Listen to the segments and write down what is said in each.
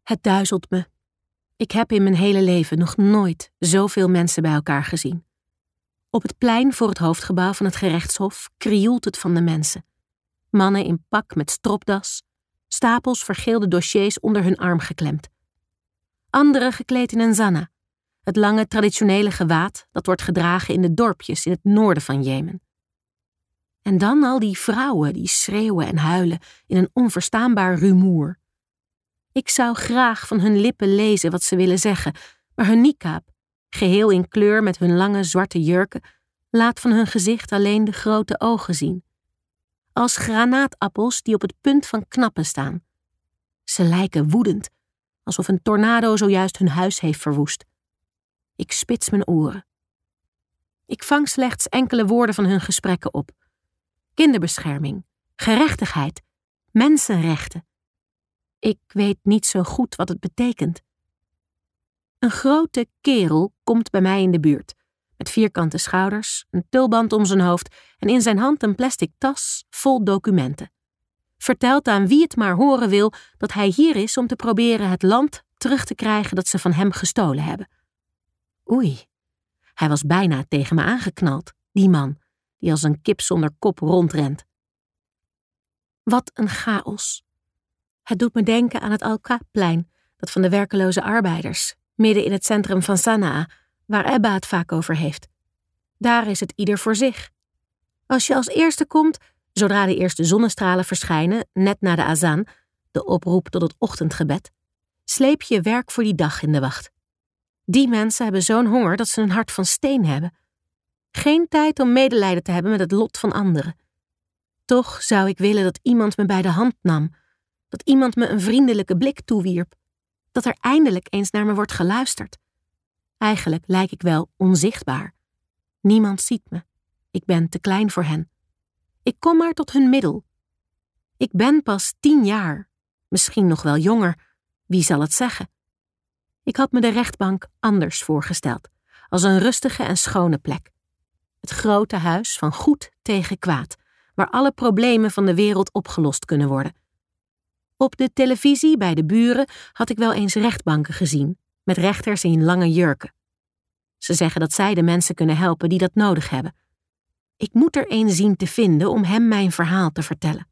Het duizelt me. Ik heb in mijn hele leven nog nooit zoveel mensen bij elkaar gezien. Op het plein voor het hoofdgebouw van het gerechtshof krioelt het van de mensen. Mannen in pak met stropdas, stapels vergeelde dossiers onder hun arm geklemd. Anderen gekleed in een zanna, het lange traditionele gewaad dat wordt gedragen in de dorpjes in het noorden van Jemen. En dan al die vrouwen die schreeuwen en huilen in een onverstaanbaar rumoer. Ik zou graag van hun lippen lezen wat ze willen zeggen, maar hun niqab, geheel in kleur met hun lange zwarte jurken, laat van hun gezicht alleen de grote ogen zien. Als granaatappels die op het punt van knappen staan. Ze lijken woedend, alsof een tornado zojuist hun huis heeft verwoest. Ik spits mijn oren. Ik vang slechts enkele woorden van hun gesprekken op. Kinderbescherming, gerechtigheid, mensenrechten. Ik weet niet zo goed wat het betekent. Een grote kerel komt bij mij in de buurt, met vierkante schouders, een tulband om zijn hoofd en in zijn hand een plastic tas vol documenten. Vertelt aan wie het maar horen wil dat hij hier is om te proberen het land terug te krijgen dat ze van hem gestolen hebben. Oei, hij was bijna tegen me aangeknald, die man, die als een kip zonder kop rondrent. Wat een chaos. Het doet me denken aan het Al-Kaab-plein, dat van de werkeloze arbeiders, midden in het centrum van Sanaa, waar Ebba het vaak over heeft. Daar is het ieder voor zich. Als je als eerste komt, zodra de eerste zonnestralen verschijnen, net na de azan, de oproep tot het ochtendgebed, sleep je werk voor die dag in de wacht. Die mensen hebben zo'n honger dat ze een hart van steen hebben. Geen tijd om medelijden te hebben met het lot van anderen. Toch zou ik willen dat iemand me bij de hand nam, dat iemand me een vriendelijke blik toewierp, dat er eindelijk eens naar me wordt geluisterd. Eigenlijk lijk ik wel onzichtbaar. Niemand ziet me. Ik ben te klein voor hen. Ik kom maar tot hun middel. Ik ben pas 10 jaar, misschien nog wel jonger. Wie zal het zeggen? Ik had me de rechtbank anders voorgesteld, als een rustige en schone plek. Het grote huis van goed tegen kwaad, waar alle problemen van de wereld opgelost kunnen worden. Op de televisie bij de buren had ik wel eens rechtbanken gezien, met rechters in lange jurken. Ze zeggen dat zij de mensen kunnen helpen die dat nodig hebben. Ik moet er een zien te vinden om hem mijn verhaal te vertellen.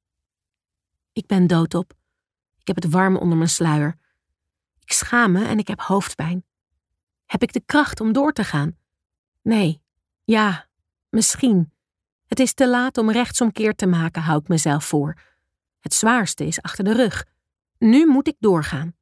Ik ben doodop. Ik heb het warm onder mijn sluier. Ik schaam me en ik heb hoofdpijn. Heb ik de kracht om door te gaan? Nee. Ja, misschien. Het is te laat om rechtsomkeer te maken, hou ik mezelf voor. Het zwaarste is achter de rug. Nu moet ik doorgaan.